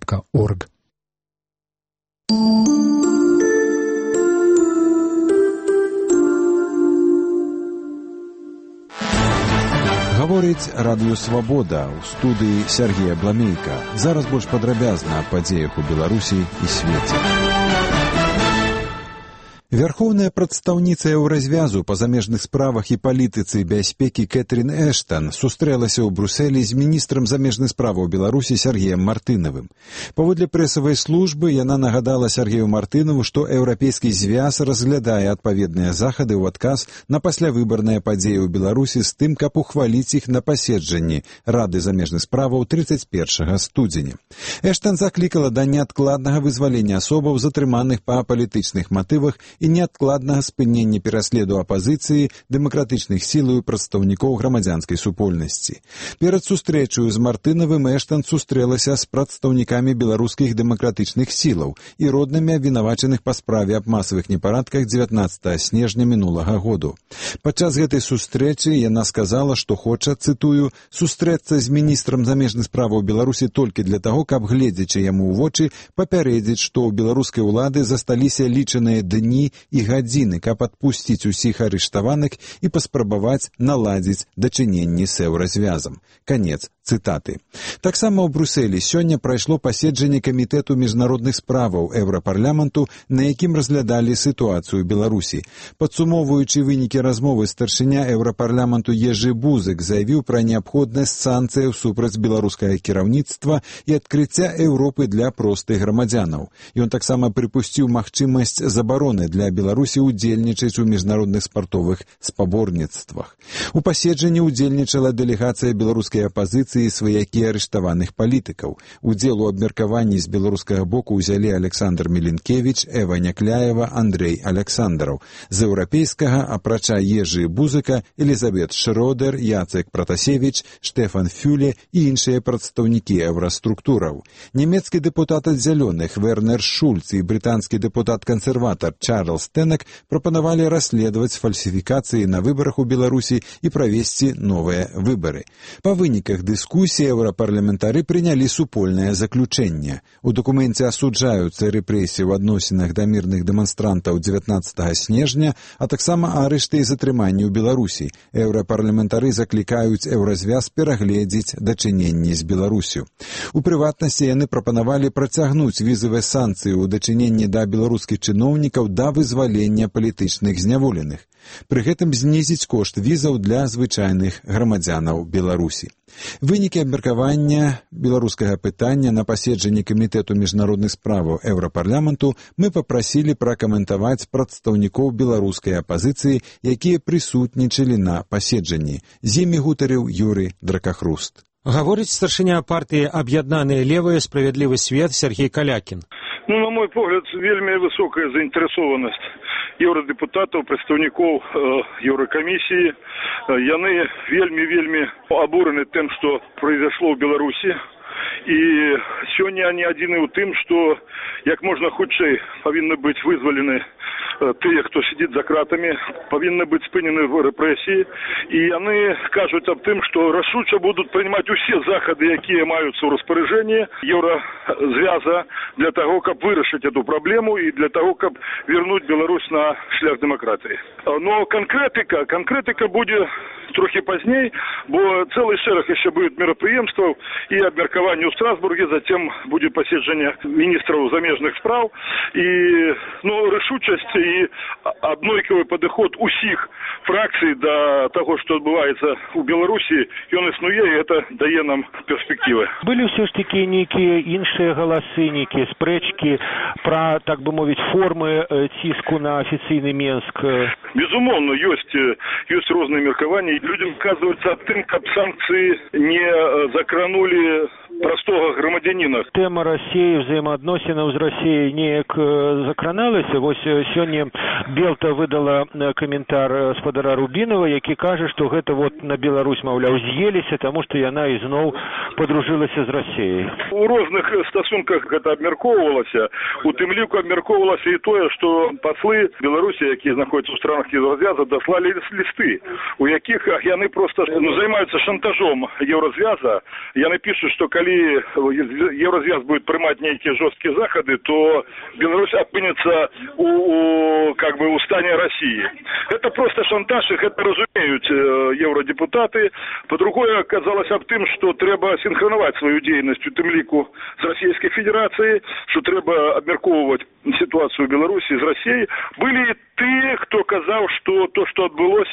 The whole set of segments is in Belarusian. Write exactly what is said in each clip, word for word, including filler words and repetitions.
крапка орг. Гаворыць радыё «Свабода», у студыі Сергея Бламейка. Зараз больш падрабязна аб падзеях у Беларусі і свеце. Верховная прадстаўніца Еўразвязу па замежных справах і палітыцы бяспекі Кэтрин Эштан сустрэлася ў Брусэлі з міністрам замежных справаў Беларусі Сергеем Мартынавым. Паводле прэсавай службы яна нагадала Сергею Мартынаву, што Еўрапейскі звяз разглядае адпаведныя захады ў адказ на паслявыбарныя падзеі ў Беларусі з тым, каб ухваліць іх на паседжанні Рады замежных справаў трыццаць першага студзеня. Эштан заклікала да неадкладнага вызвалення асобаў, затрыманых па палітычных матывах, і неадкладнага спынення пераследу апазіцыі, дэмакратычных сілаў і прадстаўнікоў грамадзянскай супольнасці. Перад сустрэчаю з Мартынавым Эштан сустрэлася з прадстаўнікамі беларускіх дэмакратычных сілаў і роднымі абвінавачаных па справе аб масавых непарадках дзевятнаццатага снежня мінулага году. Падчас гэтай сустрэчы яна сказала, што хоча, цытую, сустрэцца з міністрам замежных справаў Беларусі толькі для таго, каб, гледзячы яму ў вочы, папярэдзіць, што ў беларускай улады засталіся лічаныя дні і гадзіны, каб адпусціць усіх арыштаваных і паспрабаваць наладзіць дачыненні з Еўразвязам. Канец цытаты. Таксама ў Брусэлі сёння прайшло паседжанне камітэту міжнародных справаў Еўрапарламенту, на якім разглядалі сітуацыю ў Беларусі. Падсумоўваючы вынікі размовы, старшыня Еўрапарламенту Ежы Бузык заявіў пра неабходнасць санкцыяў супраць беларускага кіраўніцтва і адкрыцця Еўропы для простых грамадзянаў. Ён таксама прыпусціў магчымасць забароны для Беларусі удзельнічаць у міжнародных спартовых спаборніцтвах. У паседжанні удзельнічала дэлегацыя беларускай апазіцыі і сваякі арыштаваных палітыкаў. Удзел у абмеркаванні з беларускага боку ўзялі Александр Мілінкевіч, Эва Някляева, Андрэй Александраў. З еўрапейскага, апрача Ежы Бузыка, Элізабет Шрёдер, Яцек Пратасевіч, Штэфан Фюле і іншыя прадстаўнікі еўраструктураў. Нямецкі дэпутат ад зялёных Вернер Шульц і брытанскі дэпутат-кансерватар Чарльз Тэнак прапанавалі расследаваць фальсіфікацыі на выбарах у Беларусі і правесці новыя выбары. Па выніках дыскусіі еўрапарламентары прынялі супольнае заключэнне. У дакуменце асуджаюцца рэпрэсіі ў адносінах да мірных дэманстрантаў дзевятнаццатага снежня, а таксама арышты і затрыманні ў Беларусі. Еўрапарламентары заклікаюць Еўразвяз перагледзець дачыненні з Беларусю. У прыватнасці яны прапанавалі працягнуць візавыя санкцыі ў дачыненні да беларускіх чыноўнікаў да вызвалення палітычных зняволеных. Пры гэтым знізіць кошт візаў для звычайных грамадзянаў Беларусі. Вынікі абмеркавання беларускага пытання на паседжанні камітэту міжнародных справаў Еўрапарламенту мы папрасілі пракаментаваць прадстаўнікоў беларускай апазіцыі, якія прысутнічалі на паседжанні. З імі гутарыў Юрый Дракахруст. Гаворыць старшыня партыі «Аб'яднаныя левыя. Справядлівы свет» Сергей Калякін. Ну, на мой погляд, вельмі высокая заінтарэсованасць еўрадэпутатаў, прадстаўнікоў э, Еўракамісіі. Яны вельмі-вельмі абурены тым, што произошло ў Беларусі. І сёння они адзіны ў тым, што як можна хутчэй павінны быць вызвалены тыя, хто сидзіць за кратамі, павінны быць спынены в рэпрэсіі, і яны кажуць аб тым, што рашуча будуць прынимаць усе захады, якія маюцца ў распараджэнні Еўразвяза для таго, каб вырашыць эту праблему і для таго, каб вернуць Беларусь на шлях дэмакратыі. Но канкрэтыка, канкрэтыка будзе трохі пазней, бо цэлы шэраг яшчэ будет мерапрыемстваў і абмеркаванне ў Страсбурге, затем будзе паседжанне міністраў замежных спраў, і ну, рашучасць і аднолькавы падыход усіх фракцый да таго, што адбываецца ў Беларусі, ён існуе, і гэта дае нам перспектывы. Былі ўсё ж такі нейкія іншыя галасы, нейкія спрэчкі пра, так бы мовіць, формы ціску на афіцыйны Менск? Безумоўна, ёсць, ёсць розныя меркаванні. Людям казваецца аб тым, каб санкцыі не закранули простого громадянина. Тема России, взаимоотносинов с Россией неяк закраналася. Вось сёння Белта выдала каментар спадара Рубінова, які кажа, што гэта вот на Беларусь, маўляў, з'еліся, таму што яна ізноў подружылася з Россией. У розных стасунках гэта абмяркоўвалася. У тым ліку абмяркоўвалася і тое, што паслы Беларусі, якія знаходзяцца ў странах Еўразвяза, даслалі лісты, у якіх яны проста ну, займаюцца шантажом Еўразвяза. Яны пішуць, што калі калі Еўразвяз будет прымаць нейкія жорсткія захады, то Беларусь апынецца у, у, как бы, у стане России. Это просто шантаж, и это разумеют евродепутаты. По-другое, оказалось об тем, что треба синхроновать свою деятельность у тем лику с Российской Федерацией, что треба обмерковывать ситуацию в Беларуси с Россией. Были те, кто казал, что то, что отбылось,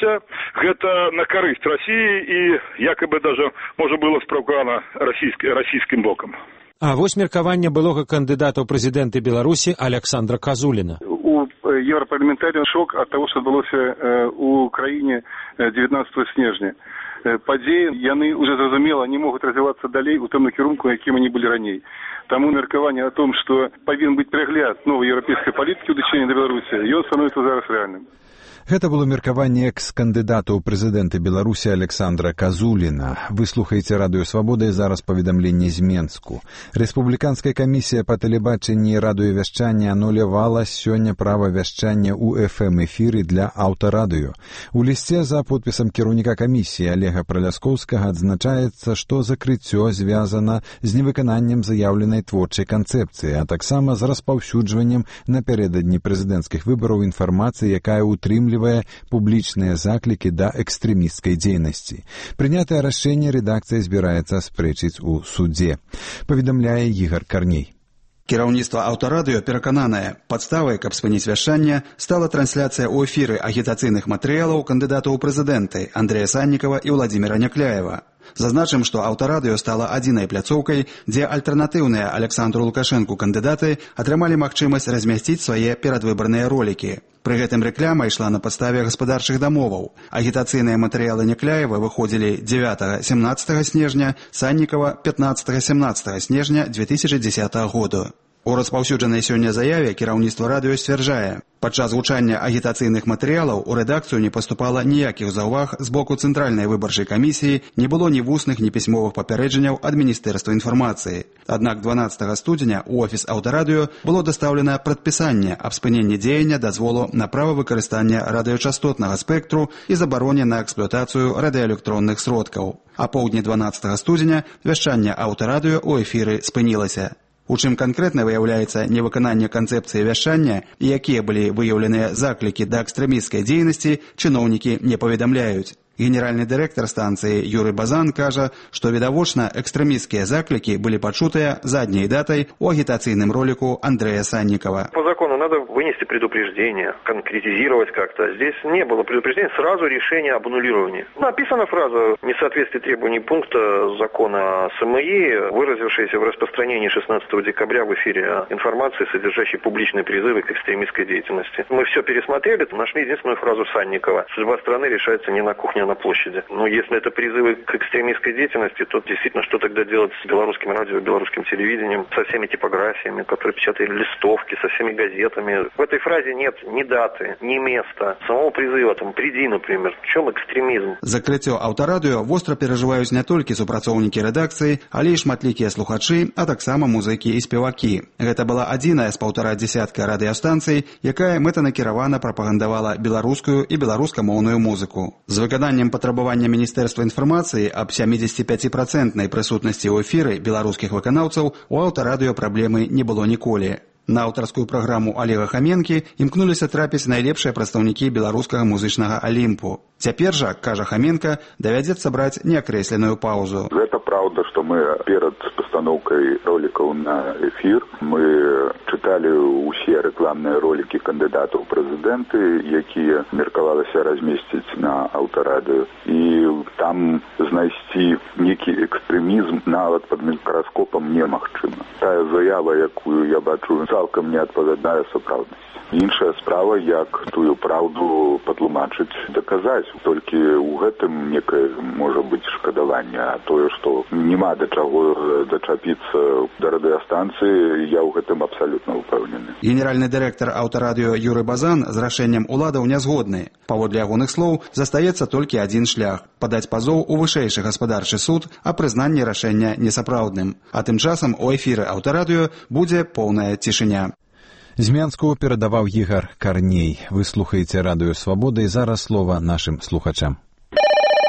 это на корысть России и якобы даже можно было справкано российским боком. А вось меркаванне былога кандыдата ў прэзідэнты Беларусі Александра Казуліна. У еўрапарламентарыяў шок ад таго, што адбылося ў краіне дзевятнаццатага снежня. Падзеі, яны уже зразумела не могуць развівацца далей у тым накірунку, якім они былі раней. Таму меркаванне о том, што павінен быць прагляд новай еўрапейскай палітыкі ў дачыненні да Беларусі, ён становіцца зараз рэальным. Гэта было меркаванне экс-кандыдата ў прэзідэнты Беларусі Александра Казуліна. Выслухаеце Радыё Свабода і зараз паведамленне з Менску. Рэспубліканская камісія па тэлебачанні і радыёвяшчанні анулявала сёння права вяшчання ў эф эм-эфіры для аўтарадыё. У лісце за подпісам кіраўніка камісіі Олега Праляскоўскага адзначаецца, што закрыццё звязана з невыкананнем заяўленай творчай канцэпцыі, а таксама з распаўсюджваннем напярэдадні прэзідэнцкіх выбараў інфармацыі, якая ўтрымлівае публічныя заклікі да экстрэмісцкай дзейнасці. Прынятае рашэнне рэдакцыя збіраецца спрэчыць у судзе. Паведамляе Ігар Карней. Кіраўніцтва аўтарадыё перакананае, падставай, каб спыніць вяшчанне, стала трансляцыя ў эфіры агітацыйных матэрыялаў кандыдатаў у прэзідэнты Андрэя Саннікава і Владзіміра Някляева. Зазначым, што аўтарадыё стала адзінай пляцоўкай, дзе альтэрнатыўныя Александру Лукашэнку кандыдаты атрымалі магчымасць размясціць свае перадвыбарныя ролікі. Пры гэтым рэкляма ішла на падставе гаспадарчых дамоваў. Агітацыйныя матэрыялы Някляева выходзілі дзевятага-семнаццатага снежня, Саннікава пятнаццатага-семнаццатага снежня две тысячи дзесятага году. У распаўсюджанай сёння заяве кіраўніцтва радыё сцвярджае, падчас гучання агітацыйных матэрыялаў у рэдакцыю не паступала ніякіх заўваг з боку Цэнтральнай выбарчай камісіі, не было ні вусных, ні пісьмовых папярэджанняў ад Міністэрства інфармацыі. Аднак дванаццатага студзеня ў офіс аўтарадыё было дастаўлена прадпісанне аб спыненні дзеяння дазволу на права выкарыстання радыёчастотнага спектру і забароне на эксплуатацыю радыёэлектронных сродкаў. А поўдні дванаццатага студзеня вяшчанне аўтарадыё ў эфіры спынілася. У чым канкрэтна выяўляецца невыкананне канцэпцыі вяшчання і якія былі выяўленыя заклікі да экстрэмісцкай дзейнасці, чыноўнікі не паведамляюць. Генеральны дырэктар станцыі Юрый Базан кажа, што відавочна экстрэмісцкія заклікі былі пачутыя задняй датай у агітацыйным ролику Андрэя Саннікава. По закону надо вынести предупреждение, конкретизировать как-то. Здесь не было предупреждения, сразу решение об аннулировании. Написана фраза «несоответствие требований пункта закона о эс эм и», выразившаяся в распространении шестнадцатого декабря в эфире информации, содержащей публичные призывы к экстремистской деятельности. Мы все пересмотрели, нашли единственную фразу Санникова. Судьба страны решается не на кухне, на площади. Но если это призывы к экстремистской деятельности, то действительно, что тогда делать с белорусским радио, белорусским телевидением, со всеми типографиями, которые печатали листовки, со всеми газетами. В этой фразе нет ни даты, ни места, самого призыва, там, приди, например. В чем экстремизм? Закрыццё аўтарадыё востра перажываюць не толькі супрацоўнікі рэдакцыі, але і шматлікія слухачы, а таксама музыкі і спевакі. Гэта была адзіная з паўтара дзесятка радыёстанцый, якая мэтанакіравана прапагандавала беларускую і беларускамоўную музыку. З выкананнем патрабавання Міністэрства інфармацыі аб сямідзесяціпяціпрацэнтнай прысутнасці ў эфіры беларускіх выканаўцаў у аўтарадыё праблемы не было ніколі. На аўтарскую праграму Олега Хаменкі імкнуліся трапіць найлепшыя прадстаўнікі беларускага музычнага алімпу. Цяпер жа, кажа Хаменка, давядзецца браць неакрэсленую паўзу. Гэта праўда, што мы перад пастаноўкай ролікаў на эфір мы чыталі ўсе рэкламныя ролікі кандыдатаў у прэзідэнты, якія меркавалася размесціць на аўтарадыё. І там знайсці нейкі экстрэмізм нават пад мікраскопам немагчыма. Тая заява, якую я бачу, цалкам не адпавядае сапраўднасці. Іншая справа, як тую праўду патлумачыць, даказаць. Толькі ў гэтым некае можа быць шкадаванне, а тое, што няма да чаго дачапіцца да радыёстанцыі, я ў гэтым абсалютна ўпэўнены. Генеральны дырэктар аўтарадыё Юрый Базан з рашэннем уладаў не згодны. Паводле ягоных слоў, застаецца толькі адзін шлях – падаць пазоў у вышэйшы гаспадарчы суд а прызнанні рашэння несапраўдным. А тым часам у эфіры аўтарадыё будзе поўная цішыня. З Менску перадаваў Ігар Карней. Вы слухаеце Радыё Свабода і зараз слова нашым слухачам.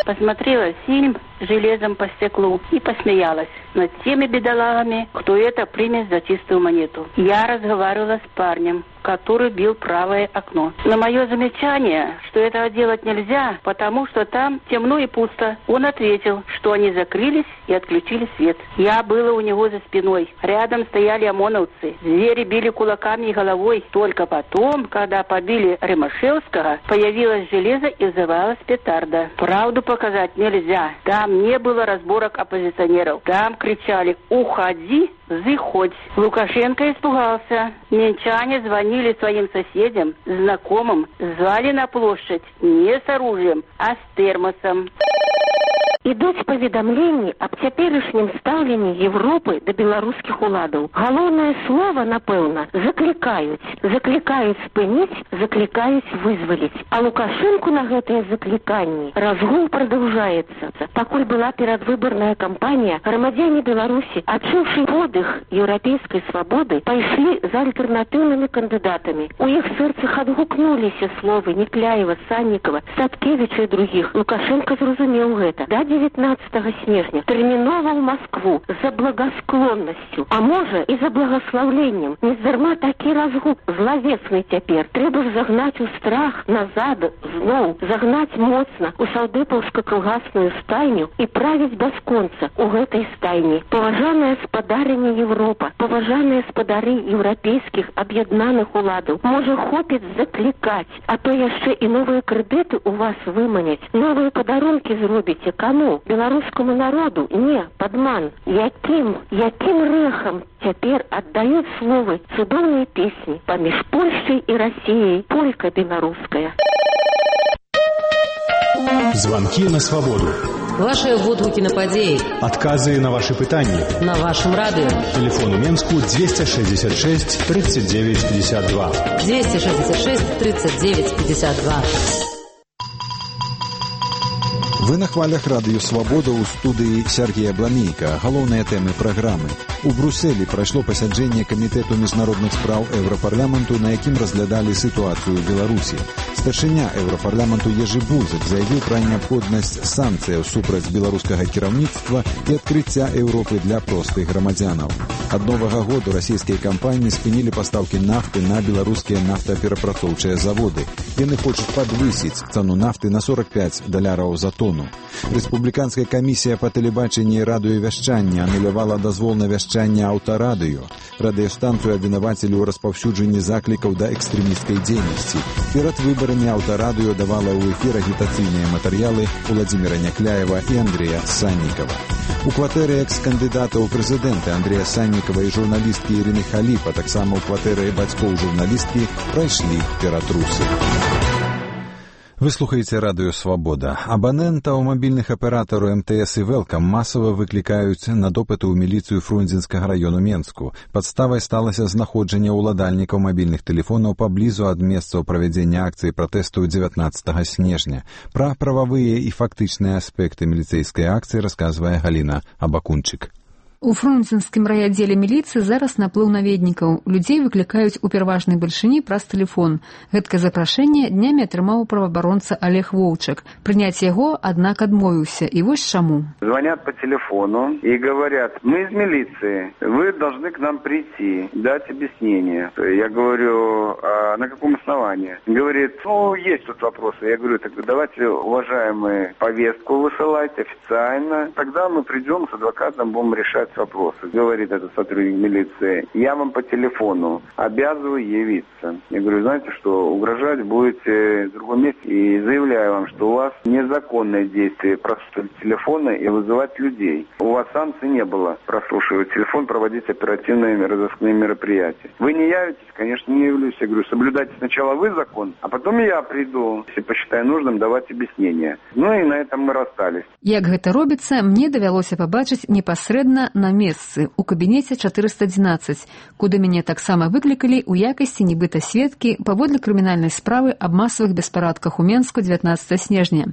посмотрела фильм «Железом по стеклу» и посмеялась над теми бедолагами, кто это примет за чистую монету. Я разговаривала с парнем, который бил правое окно. На мое замечание, что этого делать нельзя, потому что там темно и пусто, он ответил, что они закрылись и отключили свет. Я была у него за спиной. Рядом стояли ОМОНовцы. Звери били кулаками и головой. Только потом, когда побили Ремашевского, появилось железо и взорвалась петарда. Правду показать нельзя. Там не было разборок оппозиционеров. Там кричали «Уходи, заходь». Лукашенко испугался. Минчане звонили своим соседям, знакомым, звали на площадь не с оружием, а с термосом. Ідуць паведамленні аб цяперашнім стаўленні Европы да беларускіх уладаў. Галоўнае слова, напэўна, заклікаюць. Заклікаюць спыніць, заклікаюць вызваліць. А Лукашенку на гэтыя закліканні разгул прадаўжаецца. Пакуль была перадвыбарная кампанія, грамадзяне Беларусі, адчуўшы подых еўрапейскай свабоды, пайшлі за альтэрнатыўнымі кандыдатамі. У іх сэрцах адгукнуліся словы Некляева, Саннікава, Садкевіча і другіх. Лукашенко зразумеў гэта. Да девятнадцатого снежня тэрмінова ў Москву за благасклоннасцю, а можа і за благословленнем. Нездарма такі разгуб злавесны цяпер. Трэба ж загнаць у страх назад зноў, загнаць моцна у саўдэпаўска-калгасную стайню і правіць бясконца у гэтай стайні. Паважаная спадарыня Европа, паважаныя спадары еўрапейскіх аб'яднаных уладаў, можа хопіць заклікаць, а то яшчэ і новыя крэдыты у вас выманяць, новыя падарункі зробіце. Каму? Беларускаму народу? Не, падман. Якім, якім рэхам цяпер аддаюць словы цудоўнай песні паміж Польшчай і Расіяй, полька беларуская. Звонки на свободу. Ваши водгуки на падеи. Отказы на ваши пытания. На вашем радио. Телефон у Менску двести шестьдесят шесть тридцать девять пятьдесят два. двести шестьдесят шесть тридцать девять пятьдесят два. Вы на хвалях радыё «Свабода» ў студыі Сергея Бламейка. Галоўныя тэмы праграмы. У Брусэлі прайшло пасяджэнне Камітэту міжнародных спраў Еўрапарламенту, на якім разглядалі сітуацыю ў Беларусі. Старшыня Еўрапарламенту Ежы Бузак заявіў пра неабходнасць санкцыяў супраць беларускага кіраўніцтва і адкрыцця Еўропы для простых грамадзянаў. Ад новага году расійскія кампаніі спынілі пастаўкі нафты на беларускія нафтаперапрацоўчыя заводы. Яны хочуць падвысіць цану нафты на сорок пять даляраў за тону. Рэспубліканская камісія па тэлебачанні і радыёвяшчанні анулявала дазвол на вяшчанне аўтарадыё. Радыёстанцыю абвінавацілі ў распаўсюджанні заклікаў да экстрэмісцкай дзейнасці. Перад выбарамі аўтарадыё давала ў эфір агітацыйныя матэрыялы Уладзіміра Някляева і Андрэя Саннікава. У кватэры экс-кандыдата ў прэзідэнты Андрэя Саннікава і журналісткі Ірыны Халіп, а таксама ў кватэры бацькоў журналісткі прайшлі ператрусы. Вы слухаеце радыё «Свабода». Абанентаў мабільных аператараў эм тэ эс і «Велкам» масава выклікаюць на допыты ў міліцыю Фрунзенскага раёну Менску. Падставай сталася знаходжанне ўладальнікаў мабільных тэлефонаў паблізу ад месцаў правядзення акцыі пратэсту дзевятнаццатага снежня. Пра прававыя і фактычныя аспекты міліцэйскай акцыі расказвае Галіна Абакунчык. У фрунзенскім райаддзеле міліцыі зараз наплыў наведнікаў. Людзей выклікаюць у пераважнай бальшыні праз тэлефон. Гэткае запрашэнне днямі атрымаў праваабаронца Олег Воўчак. Прыняць яго, аднак, адмовіўся. І вось чаму. Звонят по телефону и говорят: мы из милиции, вы должны к нам прийти, дать объяснение. Я говорю: а на каком основании? Говорит: ну, есть тут вопросы. Я говорю: так давайте, уважаемые, повестку высылайте официально. Тогда мы придем с адвокатом, будем решать вопросы. Говорит этот сотрудник милиции: я вам по телефону обязываю явиться. Я говорю: знаете что, угрожать будете в другом месте. И заявляю вам, что у вас незаконное действие прослушивать телефоны и вызывать людей. У вас санкций не было прослушивать телефон, проводить оперативные разыскные мероприятия. Вы не явитесь? Конечно, не явлюсь. Я говорю: соблюдайте сначала вы закон, а потом я приду, если посчитаю нужным, давать объяснение. Ну и на этом мы расстались. Як гэта робіцца, мне давялося пабачыць непасрэдна на месцы у кабінеце чатырыста адзінаццаць, куды мяне таксама выклікалі ў якасці нібыта сведкі паводле крымінальнай справы аб масавых беспарадках у Менску дзевятнаццатага снежня.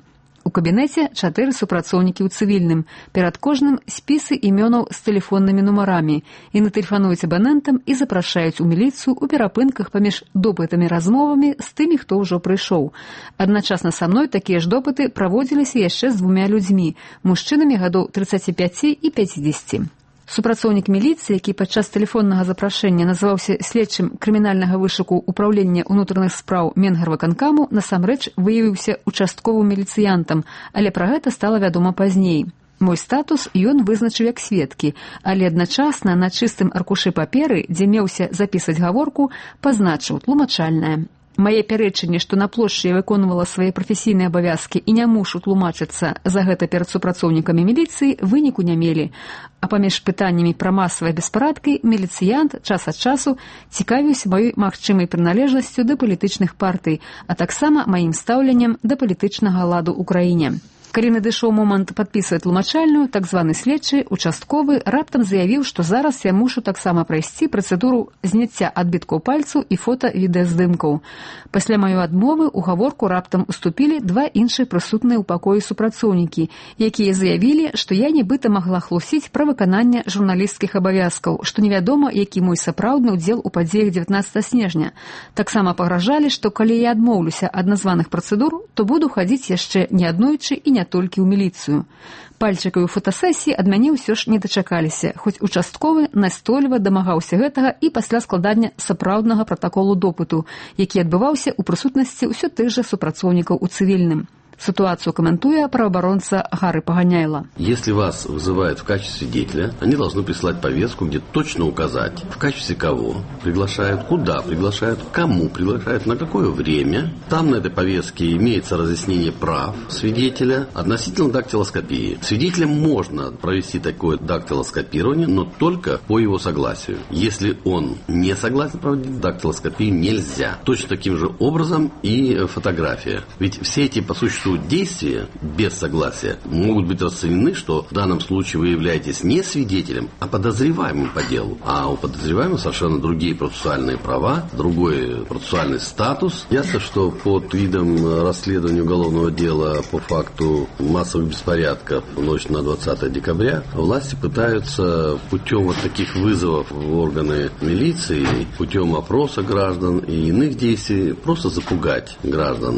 У кабінеце чатыры супрацоўнікі ў цывільным. Перад кожным спісы імёнаў з тэлефоннымі нумарамі. Яны тэлефануюць абанентам і запрашаюць у міліцыю у перапынках паміж допытамі размовамі з тымі, хто ўжо прыйшоў. Адначасна са мной такія ж допыты праводзіліся яшчэ з двумя людзьмі, мужчынамі гадоў трыццаці пяці і пяцідзесяці. Супрацоўнік міліцыі, які падчас тэлефоннага запрашэння называўся следчым крымінальнага вышуку ўпраўлення ўнутраных спраў Менгарвыканкаму, насамрэч выявіўся участковым міліцыянтам, але пра гэта стала вядома пазней. Мой статус ён вызначыў як сведкі, але адначасна на чыстым аркушы паперы, дзе меўся запісаць гаворку, пазначыў тлумачальнае. Мае пярэчанне, што на плошчы я выконвала свае прафесійныя абавязкі і не мушу тлумачыцца за гэта перад супрацоўнікамі міліцыі, выніку не мелі. А паміж пытаннямі пра масавыя беспарадкі міліцыянт час ад часу цікавіўся маёй магчымай прыналежнасцю да палітычных партый, а таксама маім стаўленнем да палітычнага ладу ў краіне. Калі надышоў момант падпісваць тлумачальную, так званы следчы, участковы, раптам заявіў, што зараз я мушу таксама прайсці працэдуру зняцця адбіткаў пальцаў і фота-відэаздымкаў. Пасля маёй адмовы ў гаворку раптам уступілі два іншыя прысутныя ў пакоі супрацоўнікі, якія заявілі, што я нібыта магла хлусіць пра выкананне журналісцкіх абавязкаў, што невядома, які мой сапраўдны ўдзел у падзеях дзевятнаццатага снежня. Таксама пагражалі, што калі я адмоўлюся ад названых працэдур, то буду хадзіць яшчэ не аднойчы і не толькі ў міліцыю. Пальчыкаю фотасесіі ад мяне ўсё ж не дачакаліся, хоць участковы настойліва дамагаўся гэтага і пасля складання сапраўднага пратаколу допыту, які адбываўся ў прысутнасці ўсё тых жа супрацоўнікаў у цывільным. Ситуацию комментуя правооборонца Гары Паганяйла. Если вас вызывают в качестве свидетеля, они должны прислать повестку, где точно указать, в качестве кого приглашают, куда приглашают, кому приглашают, на какое время. Там на этой повестке имеется разъяснение прав свидетеля относительно дактилоскопии. Свидетелям можно провести такое дактилоскопирование, но только по его согласию. Если он не согласен проводить дактилоскопию, нельзя. Точно таким же образом и фотография. Ведь все эти, по существу, действия без согласия могут быть расценены, что в данном случае вы являетесь не свидетелем, а подозреваемым по делу. А у подозреваемого совершенно другие процессуальные права, другой процессуальный статус. Ясно, что под видом расследования уголовного дела по факту массовых беспорядков в ночь на двадцатое декабря власти пытаются путем вот таких вызовов в органы милиции, путем опроса граждан и иных действий просто запугать граждан.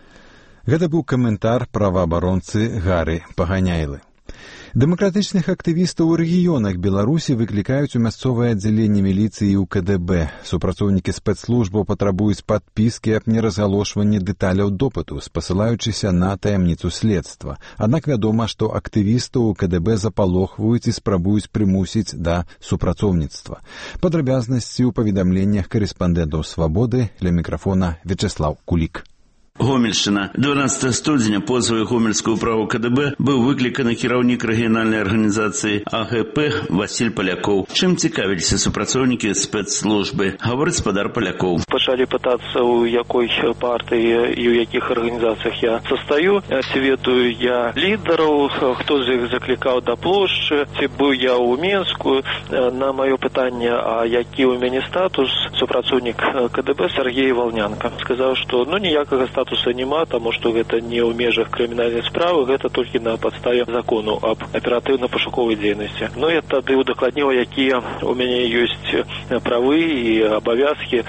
Гэта быў каментар праваабаронцы Гары Паганяйлы. Дэмакратычных актывістаў у рэгіёнах Беларусі выклікаюць у мясцовае аддзяленне міліцыі ў ка дэ бэ. Супрацоўнікі спецслужбаў патрабуюць падпіскі аб неразгалошванні дэталяў допыту, спасылаючыся на таямніцу следства. Аднак вядома, што актывістаў у ка дэ бэ запалохваюць і спрабуюць прымусіць да супрацоўніцтва. Падрабязнасці ў паведамленнях карэспандэнтаў «Свабоды», ля мікрафона Вячеслав Кулік. Гомельшчына. дванадцатага студзеня позваю гомельскую управу ка дэ бэ быў выкліканы кіраўнік рэгіянальнай арганізацыі а гэ пэ Васіль Палякоў. Чым цікавіліся супрацоўнікі спецслужбы? Гаворыць спадар Палякоў. Пачалі пытацца, у якой партыі і ў якіх арганізацыях я состаю, ці ведаю я лідараў, хто з іх заклікаў да плошчы, ці быў я ў Менску. На маё пытанне, а які ў мяне статус, супрацоўнік ка дэ бэ Сергей Валнянка сказаў, што ну ніякага статуса статуса няма, таму што гэта не ў межах крымінальнай справы, гэта толькі на падставе закону аб аператыўна-пашуковай дзейнасці. Ну, я тады удакладніў, якія у мяне ёсць правы і абавязкі.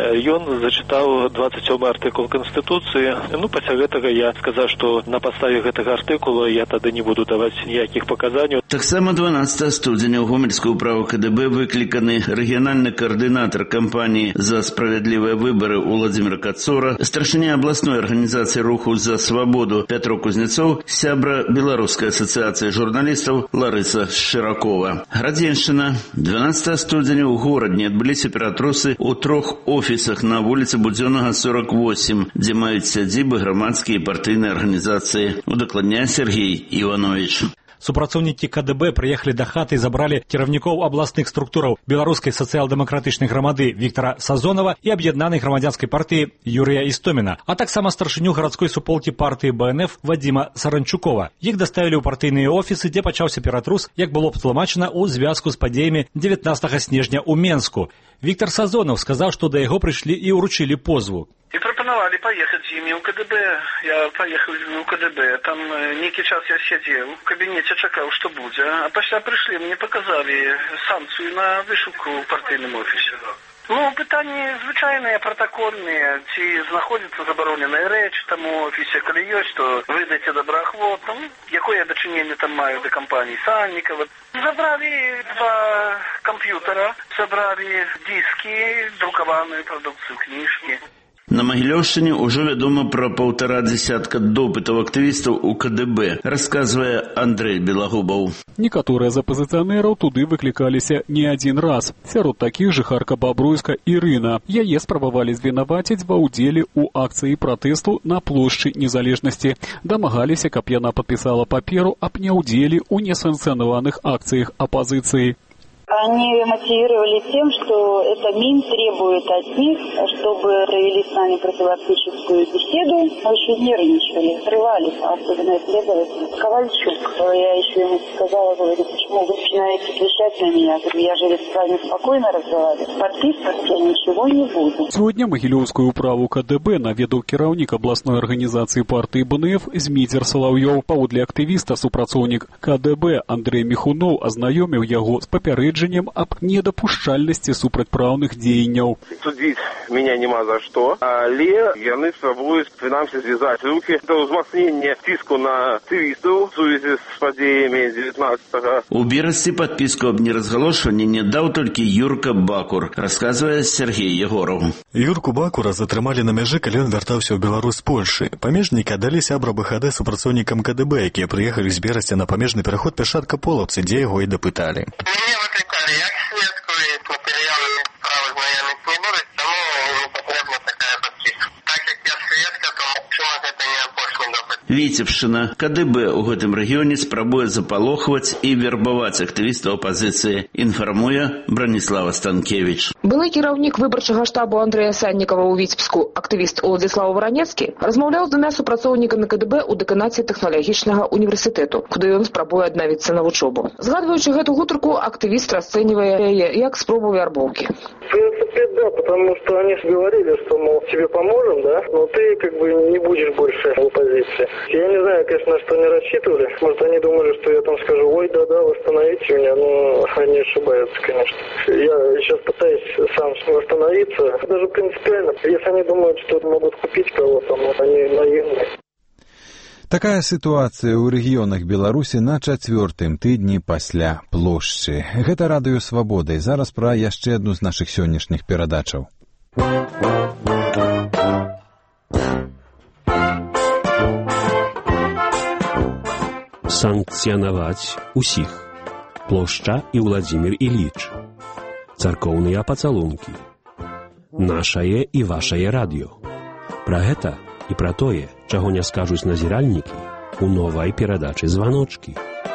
Ён зачытаў двадцать сёмы артыкул Канстытуцыі. Ну, пасля гэтага я сказаў, што на падставе гэтага артыкула я тады не буду даваць ніякіх паказанняў. Таксама дванадцатага студзеня ў гомельскую управу ка дэ бэ выкліканы рэгіянальны каардынатар кампаніі «За справядлівыя выбары» Уладзімір Кацора, старшыня абласной организации «Руху за свободу» Петро Кузнецов, сябра Белорусской ассоциации журналистов Ларыса Широкова. Градзеншчына. дванадцатага студзеня ў горадні адбыліся ператрусы ў трох офісах на вуліцы Будзённага сорок восемь, дзе маюць сядзібы грамадскія і партыйныя арганізацыі. Удакладняе Сергей Іванович. Супрацоўнікі ка дэ бэ прыехалі да хаты і забралі кіраўнікоў абласных структураў беларускай сацыял-дэмакратычнай грамады Віктара Сазонова і аб'яднанай грамадзянскай партыі Юрыя Істоміна, а таксама старшыню гарадской суполкі партыі бэ эн эф Вадзіма Саранчукова. Іх даставілі ў партыйныя офісы, дзе пачаўся ператрус, як было патлумачана ў звязку з падзеямі дзевятнаццатага снежня ў Менску. Віктар Сазонов сказаў, што да яго прыйшлі і ўручылі позву. І запропоновали поехать с ними в КДБ. Я поехал в КДБ. Там некий час я сидел в кабинете, чекал, что будет. А после пришли, мне показали санкцию на вышивку в партийном офисе. Ну, питання звичайне, протокольне. Чи знаходиться заборонена реч в тому офісі, коли є, то видайте доброохвот. Ну, яке я дочинення там маю до компанії Санникова. Забрали два комп'ютера, забрали диски, друкованную продукцию, книжки. На Магілёўшчыне ўжо вядома пра паўтара дзесятка допытаў актывістаў у КДБ, расказвае Андрэй Белагубаў. Некаторыя з апазіцыянераў туды выклікаліся не адзін раз. Сярод такіх жыхарка Бабруйска Ірына. Яе спрабавалі звінаваціць ва ўдзеле ў акцыі пратэсту на плошчы Незалежнасці. Дамагаліся, каб яна падпісала паперу аб няўдзеле ў несанкцыянаваных акцыях апазіцыі. Они мотивировали тем, что это МИН требует от них, чтобы провели с нами профилактическую беседу. Очень нервничали, скрывались, особенно исследователь Ковальчук. Я еще ему сказала, говорю, почему вы начинаете кричать на меня? Я же с вами спокойно разговариваю. Подписывать я ничего не буду. Сегодня Магілёўскую управу КДБ наведаў кіраўнік абласной арганізацыі партыі БНФ Зміцер Салаўёў. Паводле актывіста супрацоўнік КДБ Андрэй Міхуноў азнаёміў яго з папярэджаннем об недопушчальности супрацьпраўных дзеянняў. Судить меня нема за что, але яны спрабуюць прынамсі звязаць руки до ўзмацнення ціску на актывістаў у сувязі з падзеямі дзевятнаццатага. У берасці падпіску аб неразгалошванні не даў толькі Юрка Бакур, расказвае Сергей Егоров. Юрку Бакура затрымалі на мяжы, калі ён вяртаўся ў Беларусь з Польшы. Памежнікі аддалі сябра БХД супрацоўнікам КДБ, якія прыехалі з берасця на памежны пераход Пяшатка Полаўцы, дзе яго і дапыталі. Віцебшчына. КДБ у гэтым рэгіёне спрабуе запалохваць і вербаваць актывістаў апазіцыі, інфармуе Браніслава Станкевіч. Былы кіраўнік выбарчага штабу Андрэя Саннікава ў Віцебску, актывіст Уладзіслаў Варанецкі, размаўляў з двума супрацоўнікамі КДБ ў дэканаце тэхналагічнага універсітэту, куды ён спрабуе аднавіцца на вучобу. Згадваючы гэту гутарку, актывіст расцэньвае яе як спробу вярбоўкі. В принципе, да, потому что они говорили, что, мол, тебе поможем, да, но ты как бы не будешь больше в оппозиции. Я не знаю, конечно, на что они рассчитывали. Может, они думали, что я там скажу, ой, да-да, восстановите меня, но они ошибаются, конечно. Я сейчас пытаюсь сам восстановиться. Даже принципиально, если они думают, что могут купить кого-то, они наивные. Такая сітуацыя ў рэгіёнах Беларусі на чацвёртым тыдні пасля плошчы. Гэта радыё Свабода, і зараз пра яшчэ адну з нашых сённяшніх перадачаў. Санкцыянаваць усіх. Плошча і Владзімір Іліч. Царкоўныя пацалункі. Нашае і вашае радыё. Пра гэта і пра тое, чаго не скажуць назіральнікі, у новай перадачы «Званочкі».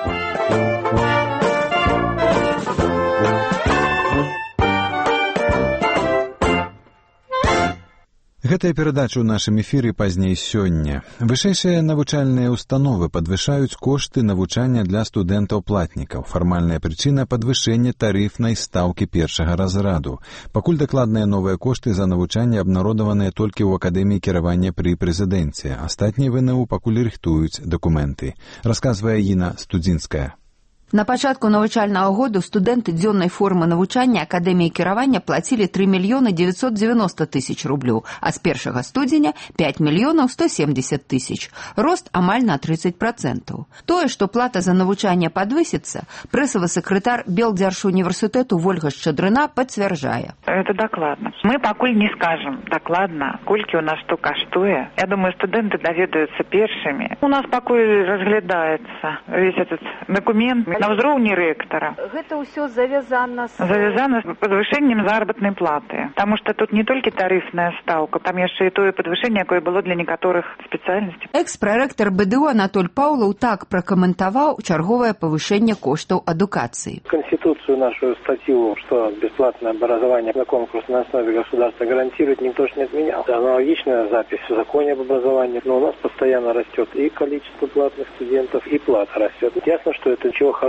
Гэтая перадача ў нашым эфіры пазней сёння. Вышэйшыя навучальныя установы падвышаюць кошты навучання для студэнтаў-платнікаў. Фармальная прычына падвышэння тарыфнай стаўкі першага разраду. Пакуль дакладныя новыя кошты за навучанне абнародаваныя толькі ў Акадэміі кіравання пры прэзідэнце. Астатнія ВНУ пакуль рыхтуюць дакументы. Расказвае Іна Студзінская. На пачатку навучальнага году студэнты дзённай формы навучання Акадэміі кіравання плацілі тры мільёны дзевяцьсот дзевяноста тысяч рублёў, а з першага студзеня пяць мільёнаў сто семдзесят тысяч. Рост амаль на тридцать процентов. Тое, што плата за навучанне падвысіцца, прэсавы сакратар Белдзяржуніверсітэту Вольга Шчадрына пацвярджае. Это дакладна. Мы пакуль не скажам дакладна, колькі у нас што каштуе. Я думаю, студэнты даведаюцца першымі. У нас пакуль разглядаецца весь этот документ на ўзроўні рэктара. Гэта ўсё завязана з... Завязана з падвышэннем заработнай платы. Таму што тут не толькі тарыфная стаўка, там яшчэ і тое падвышэнне, якое было для некаторых спецыяльнасцей. Экс-прарэктар БДУ Анатоль Паўлаў так пракаментаваў чарговае павышэнне коштаў адукацыі. Конституцию нашу статью, что бесплатное образование на конкурсной основе государства гарантирует, никто же не отменял. Аналогичная запись в законе об образовании, но у нас постоянно растет и количество платных студентов, и плата растет. Ясно, что это ничего хорошего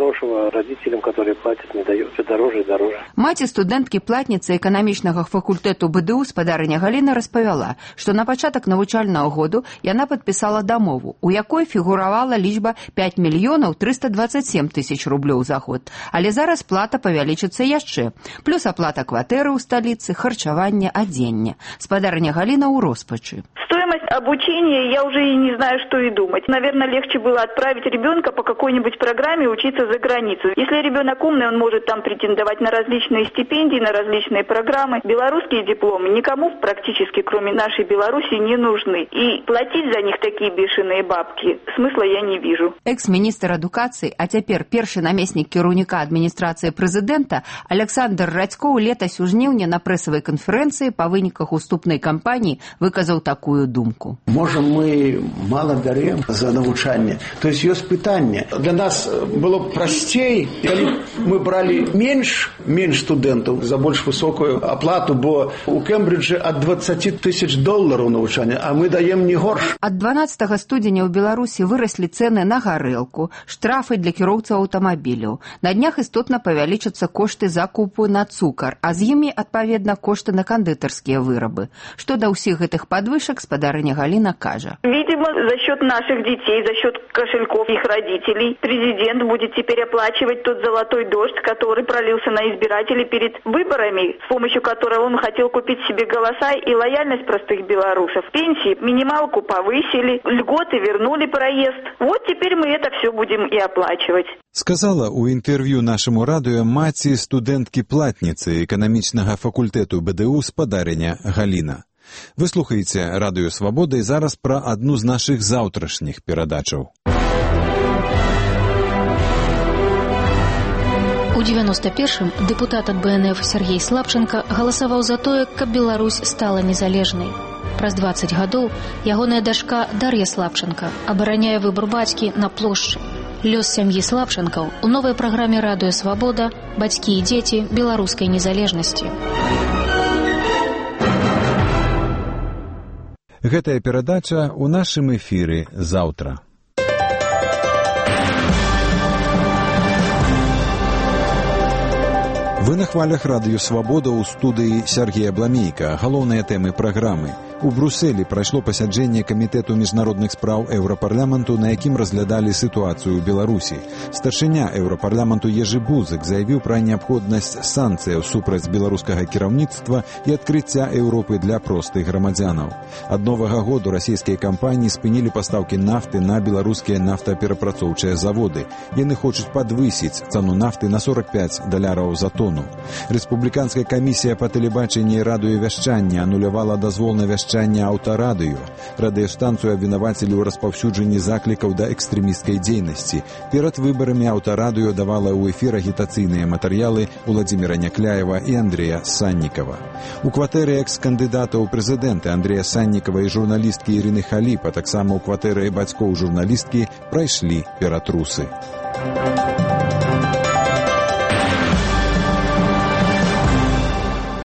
хорошего родителям, которые платят, не дают все дороже и дороже. Маці студэнткі-платніцы эканамічнага факультэту БДУ спадарыня Галіна распавяла, што на пачатак навучальнага году яна падпісала дамову, у якой фігуравала лічба пяць мільёнаў трыста дваццаць сем тысяч рублёў за год. Але зараз плата павялічыцца яшчэ. Плюс аплата кватэры ў сталіцы, харчавання, адзення. Спадарыня Галіна ў роспачы. Стоимость обучения, я уже и не знаю, что и думать. Наверное, легче было отправить ребенка по какой-нибудь программе учиться за границу. Если ребенок умный, он может там претендовать на различные стипендии, на различные программы. Белорусские дипломы никому практически, кроме нашей Беларуси, не нужны. И платить за них такие бешеные бабки смысла я не вижу. Экс-министр адукацыі, а цяпер першы намеснік кіраўніка адміністрацыі прэзідэнта Александр Радзько летась у жніўні на прэсавай канферэнцыі па выніках уступнай кампаніі выказаў такую думку. Можа, мы мало бярем за навучанне. То есть ёсць пытанне. Для нас было б прасцей, калі мы бралі менш, менш студэнтаў за больш высокую аплату, бо у Кембриджы ад дваццаць тысяч долараў навучання, а мы даем не горш. Ад дванаццатага студзеня ў Беларусі выраслі цэны на гарэлку, штрафы для кіроўцаў аўтамабіляў. На днях істотна павялічацца кошты закупу на цукар, а з імі, адпаведна, кошты на кандытарскія вырабы. Што да ўсіх гэтых падвышак, спадарыня Галіна кажа. Видимо, за счет наших детей, за счет кошельков их родителей, президент будет теперь оплачивать тот золотой дождь, который пролился на избирателей перед выборами, с помощью которого он хотел купить себе голоса и лояльность простых белорусов. Пенсии, минималку повысили, льготы вернули проезд. Вот теперь мы это все будем и оплачивать. Сказала у інтэрв'ю нашаму радыё маці студэнткі-платніцы эканамічнага факультэту БДУ спадарыня Галіна. Вы слухаеце радыё Свабода і зараз пра адну з нашых заўтрашніх перадачаў. У девяносто першым дэпутат ад БНФ Сергей Слабченко галасаваў за тое, каб Беларусь стала незалежнай. Праз дваццаць гадоў ягоная дачка Дар'я Слабченко абараняе выбар бацькі на плошчы. Лёс сям'і Слабченкаў у новай праграме радыё Свабода «Бацькі і дзеці беларускай незалежнасці». Гэтая перадача ў нашым эфіры заўтра. Вы на хвалях радыё Свабода ў студыі Сергея Бламейка. Галоўныя тэмы праграмы. У Брусэлі прайшло пасяджэнне камітэту міжнародных спраў Еўрапарламенту, на якім разглядалі сітуацыю ў Беларусі. Старшыня Еўрапарламенту Ежы Бузык заявіў пра неабходнасць санкцыяў супраць беларускага кіраўніцтва і адкрыцця Еўропы для простых грамадзянаў. Ад новага году расійскія кампаніі спынілі пастаўкі нафты на беларускія нафтаперапрацоўчыя заводы. Яны хочуць падвысіць цану нафты на сорок пять даляраў за тону. Рэспубліканская камісія па тэлебачанні і радыёвяшчанні анулявала дазвол на вяшчанне аўтарадыё. Радыёстанцыю абвінавацілі ў распаўсюджанні заклікаў да экстрэмісцкай дзейнасці. Перад выбарамі аўтарадыё давала ў эфір агітацыйныя матэрыялы Владзіміра Някляева і Андрэя Саннікава. У кватэры экс-кандыдата ў прэзідэнты Андрэя Саннікава і журналісткі Ірыны Халіп, а таксама ў кватэры бацькоў журналісткі прайшлі ператрусы.